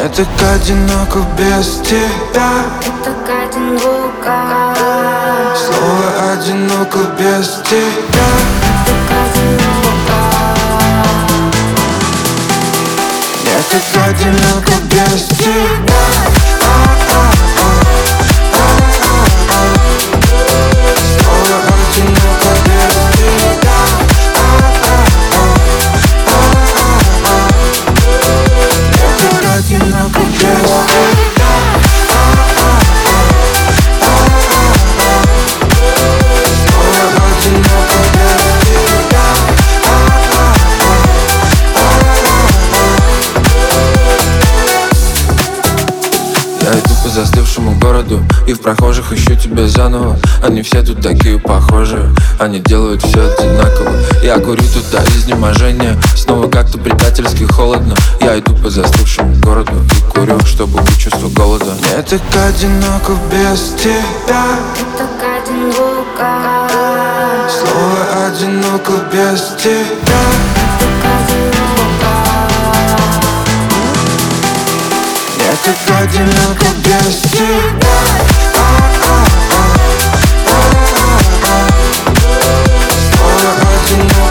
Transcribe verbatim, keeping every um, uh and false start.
так одиноко без тебя. Я так одинока. Снова одиноко без тебя. Я так одинока. Я так одиноко без тебя. Снова одиноко без тебя. Я так одиноко без тебя. Я иду по застывшему городу и в прохожих ищу тебя заново. Они все тут такие похожие, они делают все одинаково. Я курю туда изнеможение, снова как-то предательски холодно. Я иду по застывшему городу и курю, чтобы убить чувство голода. Мне так одиноко без тебя. Я так одинока. Снова одиноко без тебя. Я так одинока. Я так одиноко без тебя. Снова одиноко.